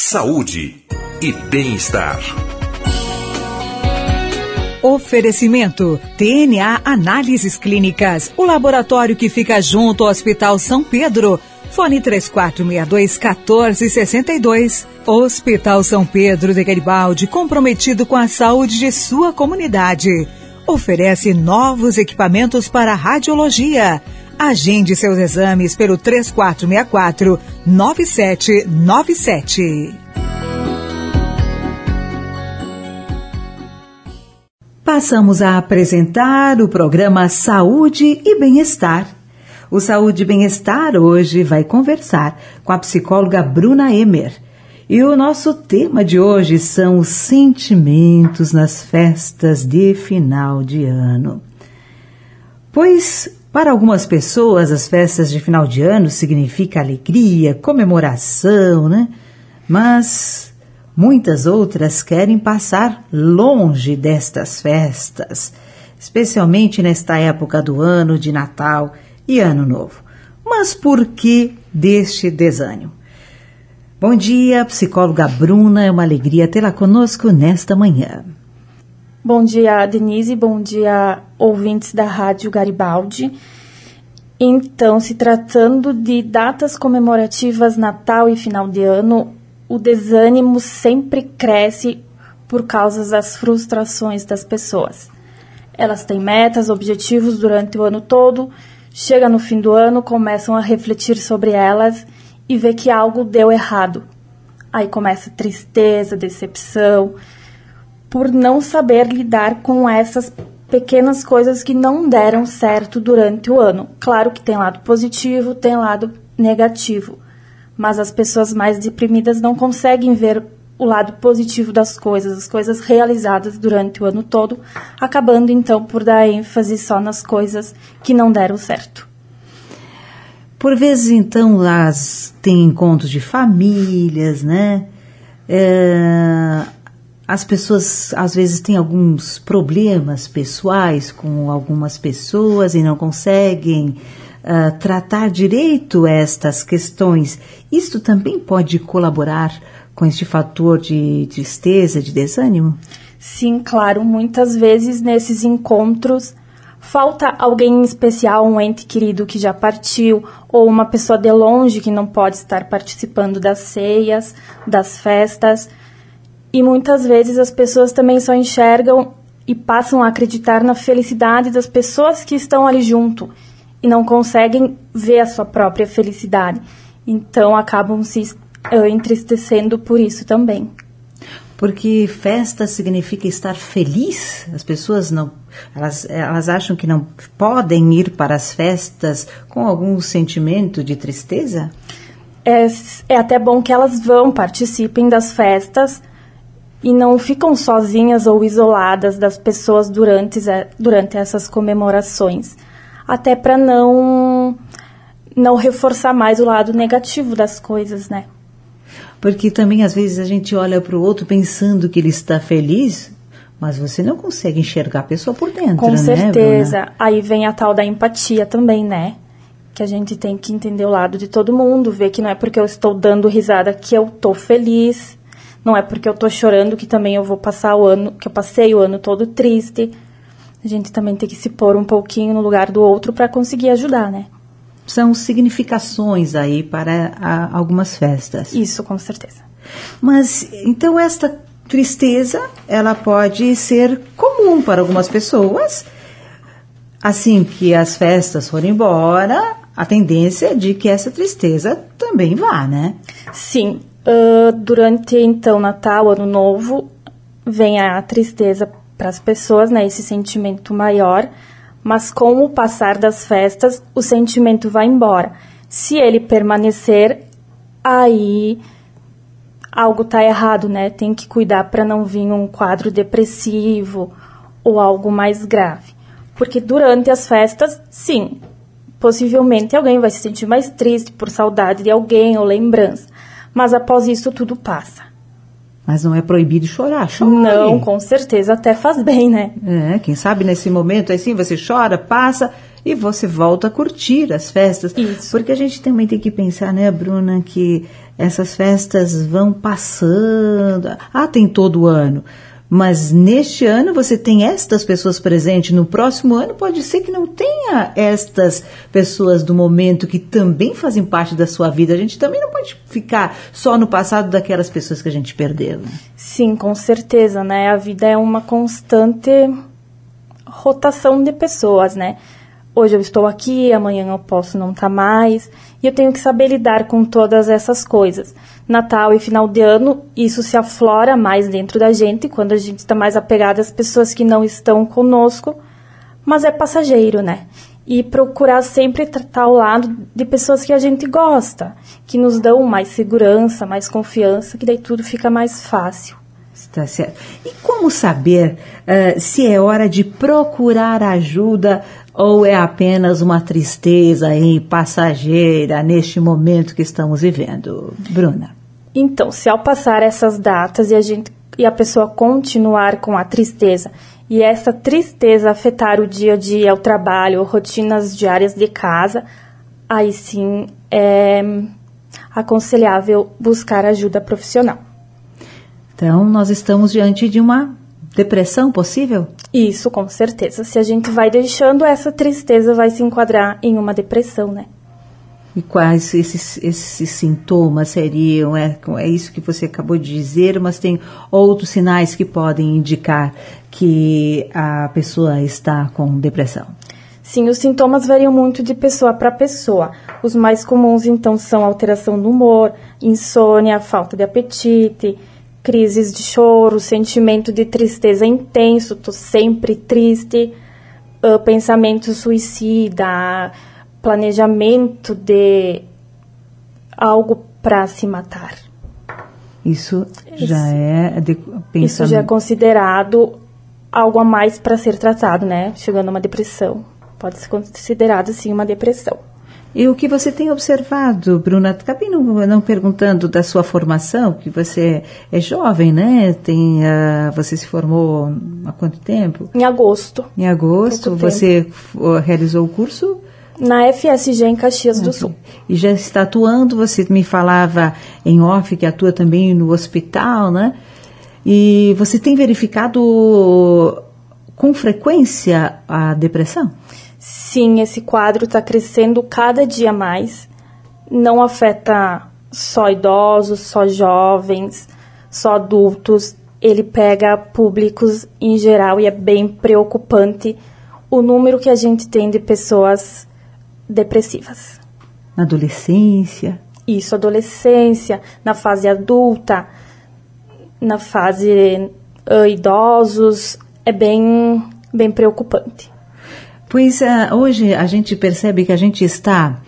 saúde e bem-estar. Oferecimento TNA Análises Clínicas, o laboratório que fica junto ao Hospital São Pedro. Fone 3462-1462. Hospital São Pedro de Garibaldi, comprometido com a saúde de sua comunidade. Oferece novos equipamentos para radiologia. Agende seus exames pelo 3464-9797. Passamos a apresentar o programa Saúde e Bem-Estar. O Saúde e Bem-Estar hoje vai conversar com a psicóloga Bruna Emer. E o nosso tema de hoje são os sentimentos nas festas de final de ano. Pois, para algumas pessoas, as festas de final de ano significam alegria, comemoração, né? Mas muitas outras querem passar longe destas festas, especialmente nesta época do ano de Natal e Ano Novo. Mas por que deste desânimo? Bom dia, psicóloga Bruna, é uma alegria tê-la conosco nesta manhã. Bom dia, Denise, bom dia, ouvintes da Rádio Garibaldi. Então, se tratando de datas comemorativas Natal e final de ano, o desânimo sempre cresce por causa das frustrações das pessoas. Elas têm metas, objetivos durante o ano todo, chega no fim do ano, começam a refletir sobre elas e vê que algo deu errado. Aí começa tristeza, decepção, por não saber lidar com essas pequenas coisas que não deram certo durante o ano. Claro que tem lado positivo, tem lado negativo, mas as pessoas mais deprimidas não conseguem ver o lado positivo das coisas, as coisas realizadas durante o ano todo, acabando então por dar ênfase só nas coisas que não deram certo. Por vezes, então, tem encontros de famílias, né? As pessoas, às vezes, têm alguns problemas pessoais com algumas pessoas e não conseguem tratar direito estas questões. Isso também pode colaborar com este fator de tristeza, de desânimo? Sim, claro. Muitas vezes, nesses encontros, falta alguém especial, um ente querido que já partiu, ou uma pessoa de longe que não pode estar participando das ceias, das festas. E muitas vezes as pessoas também só enxergam e passam a acreditar na felicidade das pessoas que estão ali junto e não conseguem ver a sua própria felicidade. Então acabam se entristecendo por isso também. Porque festa significa estar feliz? As pessoas não, elas acham que não podem ir para as festas com algum sentimento de tristeza? É até bom que elas participem das festas e não ficam sozinhas ou isoladas das pessoas durante essas comemorações. Até para não reforçar mais o lado negativo das coisas, né? Porque também, às vezes, a gente olha para o outro pensando que ele está feliz, mas você não consegue enxergar a pessoa por dentro, Com certeza. Bruna? Aí vem a tal da empatia também, né? Que a gente tem que entender o lado de todo mundo, ver que não é porque eu estou dando risada que eu estou feliz, não é porque eu estou chorando que também eu vou passar o ano, que eu passei o ano todo triste. A gente também tem que se pôr um pouquinho no lugar do outro para conseguir ajudar, né? São significações aí para algumas festas. Isso, com certeza. Mas, então, esta tristeza, ela pode ser comum para algumas pessoas. Assim que as festas forem embora, a tendência é de que essa tristeza também vá, né? Sim. Durante, então, Natal, Ano Novo, vem a tristeza para as pessoas, né? Esse sentimento maior. Mas com o passar das festas, o sentimento vai embora. Se ele permanecer, aí algo está errado, né? Tem que cuidar para não vir um quadro depressivo ou algo mais grave. Porque durante as festas, sim, possivelmente alguém vai se sentir mais triste por saudade de alguém ou lembrança. Mas após isso, tudo passa. Mas não é proibido chorar, chora. Não, com certeza, até faz bem, né? Quem sabe nesse momento, assim, você chora, passa e você volta a curtir as festas. Isso. Porque a gente também tem que pensar, né, Bruna, que essas festas vão passando. Tem todo ano. Mas neste ano você tem estas pessoas presentes, no próximo ano pode ser que não tenha estas pessoas do momento que também fazem parte da sua vida. A gente também não pode ficar só no passado daquelas pessoas que a gente perdeu. Sim, com certeza, né? A vida é uma constante rotação de pessoas, né? Hoje eu estou aqui, amanhã eu posso não estar mais, e eu tenho que saber lidar com todas essas coisas. Natal e final de ano, isso se aflora mais dentro da gente, quando a gente está mais apegado às pessoas que não estão conosco, mas é passageiro, né? E procurar sempre tratar ao lado de pessoas que a gente gosta, que nos dão mais segurança, mais confiança, que daí tudo fica mais fácil. Está certo. E como saber se é hora de procurar ajuda ou é apenas uma tristeza passageira neste momento que estamos vivendo, Bruna? Então, se ao passar essas datas e a pessoa continuar com a tristeza e essa tristeza afetar o dia a dia, o trabalho, rotinas diárias de casa, aí sim é aconselhável buscar ajuda profissional. Então, nós estamos diante de uma depressão possível? Isso, com certeza. Se a gente vai deixando, essa tristeza vai se enquadrar em uma depressão, né? E quais esses sintomas seriam? É isso que você acabou de dizer, mas tem outros sinais que podem indicar que a pessoa está com depressão? Sim, os sintomas variam muito de pessoa para pessoa. Os mais comuns, então, são alteração do humor, insônia, falta de apetite, crises de choro, sentimento de tristeza intenso, tô sempre triste, pensamento suicida, planejamento de algo para se matar. Isso já é pensamento. Isso já é considerado algo a mais para ser tratado, né? Chegando a uma depressão. Pode ser considerado, sim, uma depressão. E o que você tem observado, Bruna? Acabei não perguntando da sua formação, que você é jovem, né? Você se formou há quanto tempo? Em agosto. Em agosto. Você realizou o curso? Na FSG, em Caxias do Sul. E já está atuando, você me falava em off que atua também no hospital, né? E você tem verificado com frequência a depressão? Sim, esse quadro está crescendo cada dia mais. Não afeta só idosos, só jovens, só adultos. Ele pega públicos em geral e é bem preocupante o número que a gente tem de pessoas depressivas. Na adolescência? Isso, adolescência, na fase adulta, na fase idosos, é bem preocupante. Pois hoje a gente percebe que a gente está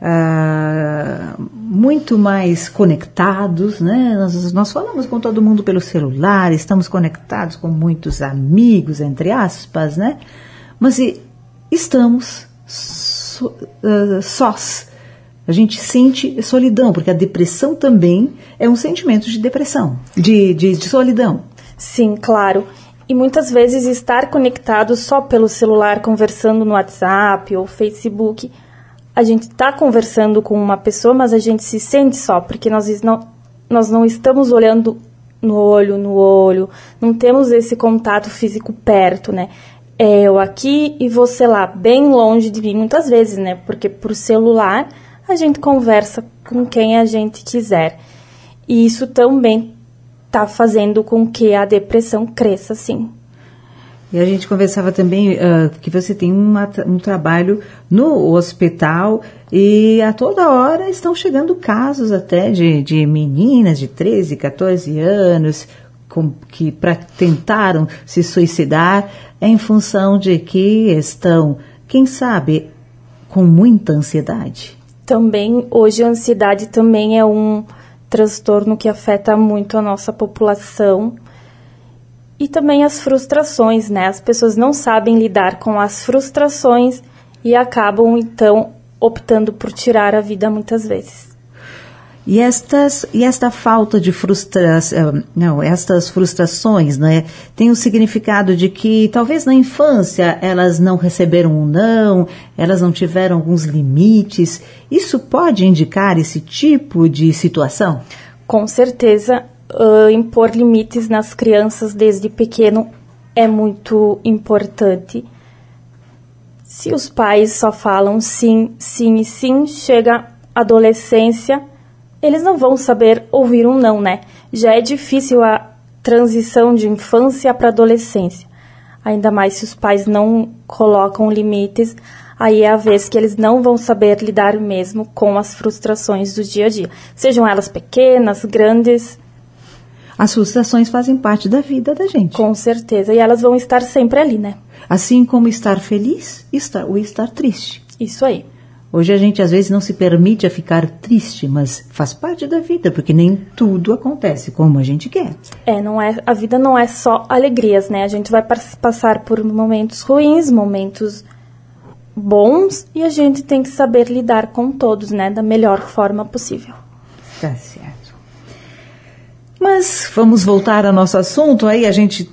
muito mais conectados, né? Nós falamos com todo mundo pelo celular, estamos conectados com muitos amigos, entre aspas, né? Mas estamos sós. A gente sente solidão, porque a depressão também é um sentimento de depressão, de solidão. Sim, claro. E muitas vezes estar conectado só pelo celular, conversando no WhatsApp ou Facebook, a gente está conversando com uma pessoa, mas a gente se sente só, porque nós não estamos olhando no olho, não temos esse contato físico perto, né? É eu aqui e você lá, bem longe de mim, muitas vezes, né? Porque por celular a gente conversa com quem a gente quiser. E isso também está fazendo com que a depressão cresça, sim. E a gente conversava também que você tem um trabalho no hospital e a toda hora estão chegando casos até de meninas de 13, 14 anos que tentaram se suicidar em função de que estão, quem sabe, com muita ansiedade. Também, hoje a ansiedade também é um transtorno que afeta muito a nossa população e também as frustrações, né? As pessoas não sabem lidar com as frustrações e acabam, então, optando por tirar a vida muitas vezes. E esta falta de frustração, estas frustrações, né, tem o significado de que talvez na infância elas não receberam um não, elas não tiveram alguns limites. Isso pode indicar esse tipo de situação? Com certeza, impor limites nas crianças desde pequeno é muito importante. Se os pais só falam sim, sim e sim, chega a adolescência, eles não vão saber ouvir um não, né? Já é difícil a transição de infância para adolescência. Ainda mais se os pais não colocam limites, aí é a vez que eles não vão saber lidar mesmo com as frustrações do dia a dia. Sejam elas pequenas, grandes. As frustrações fazem parte da vida da gente. Com certeza, e elas vão estar sempre ali, né? Assim como estar feliz ou estar triste. Isso aí. Hoje a gente às vezes não se permite a ficar triste, mas faz parte da vida, porque nem tudo acontece como a gente quer. A vida não é só alegrias, né? A gente vai passar por momentos ruins, momentos bons, e a gente tem que saber lidar com todos, né? Da melhor forma possível. Tá certo. Mas vamos voltar ao nosso assunto. Aí a gente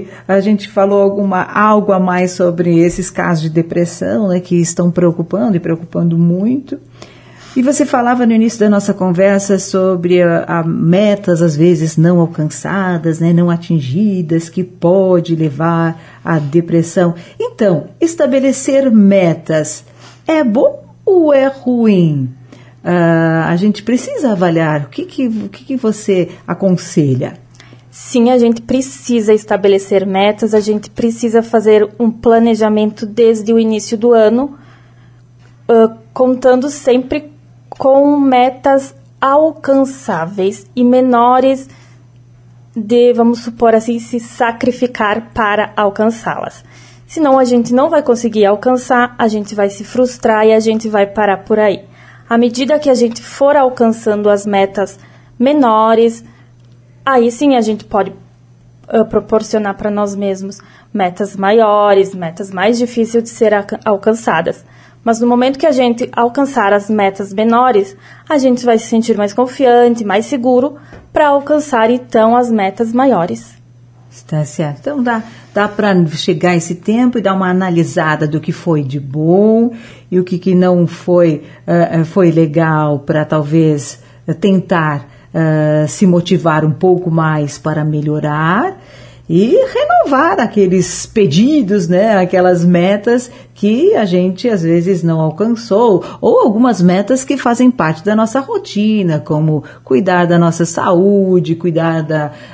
falou algo a mais sobre esses casos de depressão, né, que estão preocupando muito. E você falava no início da nossa conversa sobre metas às vezes não alcançadas, né, não atingidas, que pode levar à depressão. Então, estabelecer metas é bom ou é ruim? A gente precisa avaliar. O que você aconselha? Sim, a gente precisa estabelecer metas, a gente precisa fazer um planejamento desde o início do ano, contando sempre com metas alcançáveis e menores de, vamos supor assim, se sacrificar para alcançá-las. Senão a gente não vai conseguir alcançar, a gente vai se frustrar e a gente vai parar por aí. À medida que a gente for alcançando as metas menores, aí sim a gente pode proporcionar para nós mesmos metas maiores, metas mais difíceis de ser alcançadas. Mas no momento que a gente alcançar as metas menores, a gente vai se sentir mais confiante, mais seguro para alcançar então as metas maiores. Está certo. Então dá para chegar esse tempo e dar uma analisada do que foi de bom e o que não foi legal, para talvez tentar se motivar um pouco mais para melhorar e renovar aqueles pedidos, né, aquelas metas que a gente às vezes não alcançou, ou algumas metas que fazem parte da nossa rotina, como cuidar da nossa saúde, cuidar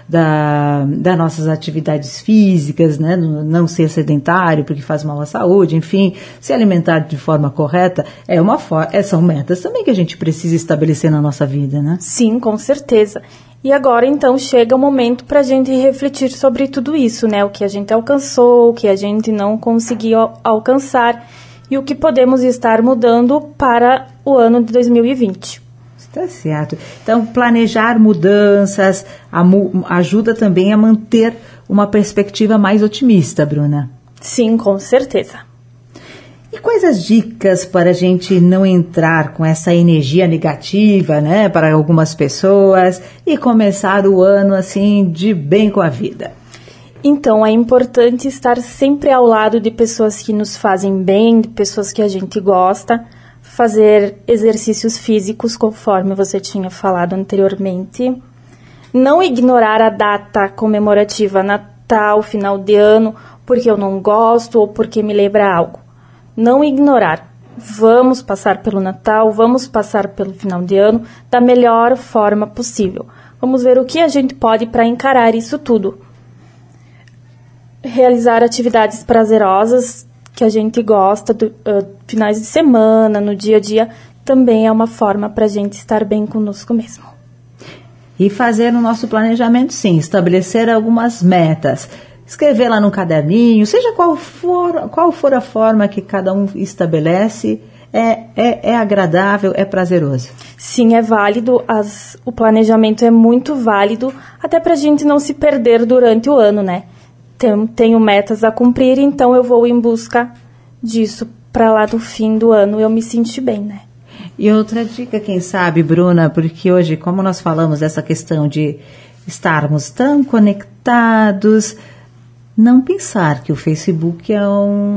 das nossas atividades físicas, né, não ser sedentário porque faz mal à saúde, enfim, se alimentar de forma correta, são metas também que a gente precisa estabelecer na nossa vida, né? Sim, com certeza. E agora, então, chega o momento para a gente refletir sobre tudo isso, né? O que a gente alcançou, o que a gente não conseguiu alcançar e o que podemos estar mudando para o ano de 2020. Está certo. Então, planejar mudanças ajuda também a manter uma perspectiva mais otimista, Bruna. Sim, com certeza. E quais as dicas para a gente não entrar com essa energia negativa, né, para algumas pessoas e começar o ano assim de bem com a vida? Então, é importante estar sempre ao lado de pessoas que nos fazem bem, de pessoas que a gente gosta, fazer exercícios físicos, conforme você tinha falado anteriormente, não ignorar a data comemorativa, Natal, final de ano, porque eu não gosto ou porque me lembra algo. Não ignorar. Vamos passar pelo Natal, vamos passar pelo final de ano da melhor forma possível. Vamos ver o que a gente pode para encarar isso tudo. Realizar atividades prazerosas que a gente gosta, finais de semana, no dia a dia, também é uma forma para a gente estar bem conosco mesmo. E fazer o nosso planejamento, sim, estabelecer algumas metas. Escrever lá no caderninho, seja qual for a forma que cada um estabelece, é agradável, é prazeroso. Sim, é válido, o planejamento é muito válido, até para a gente não se perder durante o ano, né? Tenho metas a cumprir, então eu vou em busca disso, para lá do fim do ano eu me sentir bem, né? E outra dica, quem sabe, Bruna, porque hoje, como nós falamos dessa questão de estarmos tão conectados, não pensar que o Facebook é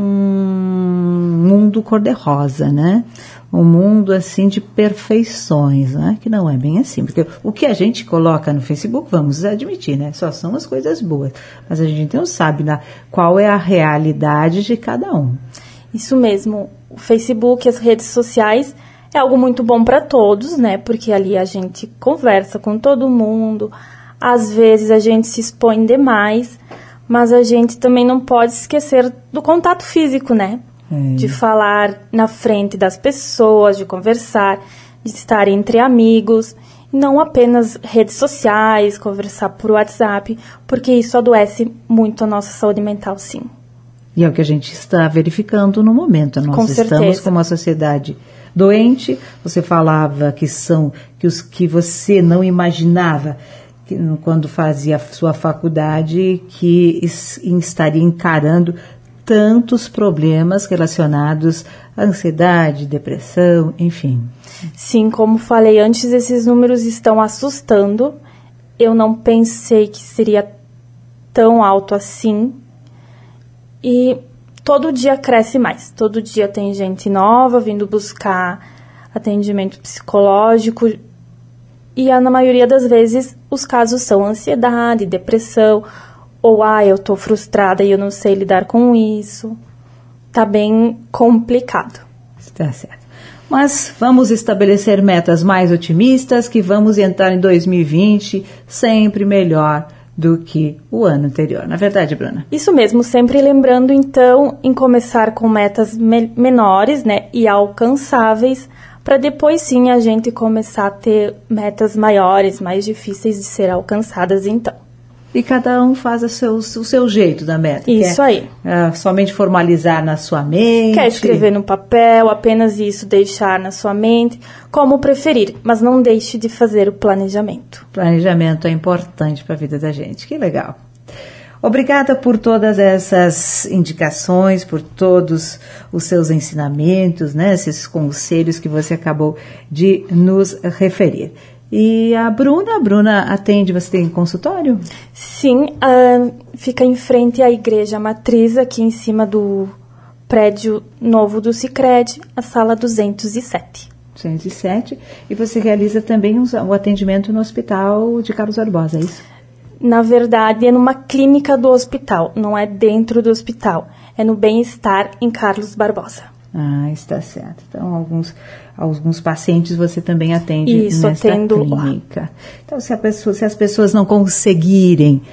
um mundo cor-de-rosa, né? Um mundo, assim, de perfeições, né? Que não é bem assim. Porque o que a gente coloca no Facebook, vamos admitir, né? Só são as coisas boas. Mas a gente não sabe qual é a realidade de cada um. Isso mesmo. O Facebook, as redes sociais, é algo muito bom para todos, né? Porque ali a gente conversa com todo mundo. Às vezes a gente se expõe demais. Mas a gente também não pode esquecer do contato físico, né? De falar na frente das pessoas, de conversar, de estar entre amigos, e não apenas redes sociais, conversar por WhatsApp, porque isso adoece muito a nossa saúde mental, sim. E é o que a gente está verificando no momento. Nós estamos com uma sociedade doente. Você falava que são os que você não imaginava quando fazia a sua faculdade, que estaria encarando tantos problemas relacionados à ansiedade, depressão, enfim. Sim, como falei antes, esses números estão assustando. Eu não pensei que seria tão alto assim. E todo dia cresce mais. Todo dia tem gente nova vindo buscar atendimento psicológico. E na maioria das vezes os casos são ansiedade, depressão, ou eu tô frustrada e eu não sei lidar com isso. Tá bem complicado. Está certo. Mas vamos estabelecer metas mais otimistas, que vamos entrar em 2020 sempre melhor do que o ano anterior. Não é verdade, Bruna? Isso mesmo, sempre lembrando então em começar com metas menores, né, e alcançáveis, para depois sim a gente começar a ter metas maiores, mais difíceis de ser alcançadas então. E cada um faz o seu jeito da meta. Isso aí. Somente formalizar na sua mente. Quer escrever no papel, apenas isso, deixar na sua mente, como preferir, mas não deixe de fazer o planejamento. Planejamento é importante para a vida da gente, que legal. Obrigada por todas essas indicações, por todos os seus ensinamentos, né, esses conselhos que você acabou de nos referir. E a Bruna atende, você tem consultório? Sim, fica em frente à igreja matriz, aqui em cima do prédio novo do Sicredi, a sala 207. 207. E você realiza também o atendimento no hospital de Carlos Barbosa, é isso? Na verdade, é numa clínica do hospital, não é dentro do hospital. É no Bem-Estar em Carlos Barbosa. Está certo. Então, alguns pacientes você também atende nesta clínica. Lá. Então, se as pessoas não conseguirem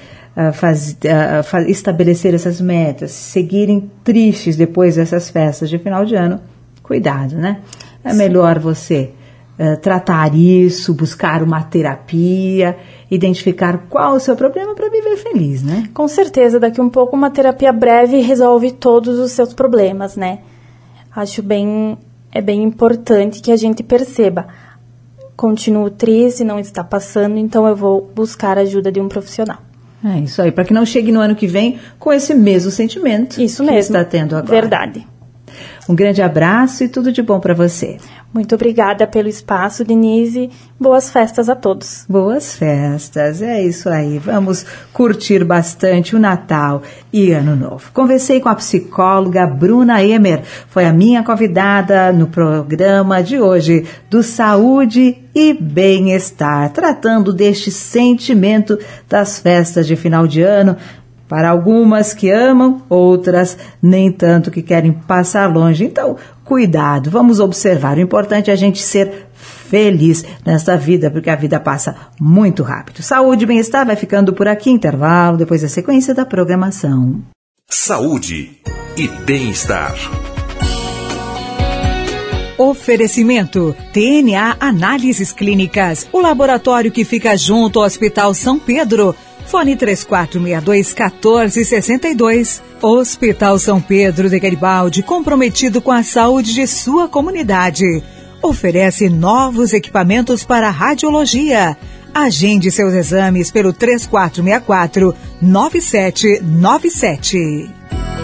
estabelecer essas metas, seguirem tristes depois dessas festas de final de ano, cuidado, né? É melhor você tratar isso, buscar uma terapia, identificar qual o seu problema para viver feliz, né? Com certeza, daqui um pouco uma terapia breve resolve todos os seus problemas, né? Acho bem importante que a gente perceba. Continuo triste, não está passando, então eu vou buscar a ajuda de um profissional. É isso aí, para que não chegue no ano que vem com esse mesmo sentimento isso que mesmo, está tendo agora. Verdade. Um grande abraço e tudo de bom para você. Muito obrigada pelo espaço, Denise. Boas festas a todos. Boas festas, é isso aí. Vamos curtir bastante o Natal e Ano Novo. Conversei com a psicóloga Bruna Emer. Foi a minha convidada no programa de hoje do Saúde e Bem-Estar, tratando deste sentimento das festas de final de ano. Para algumas que amam, outras nem tanto, que querem passar longe. Então, cuidado, vamos observar. O importante é a gente ser feliz nesta vida, porque a vida passa muito rápido. Saúde e Bem-Estar vai ficando por aqui, intervalo, depois a sequência da programação. Saúde e Bem-Estar. Oferecimento TNA Análises Clínicas, o laboratório que fica junto ao Hospital São Pedro. Fone 3462-1462. Hospital São Pedro de Garibaldi, comprometido com a saúde de sua comunidade. Oferece novos equipamentos para radiologia. Agende seus exames pelo 3464-9797.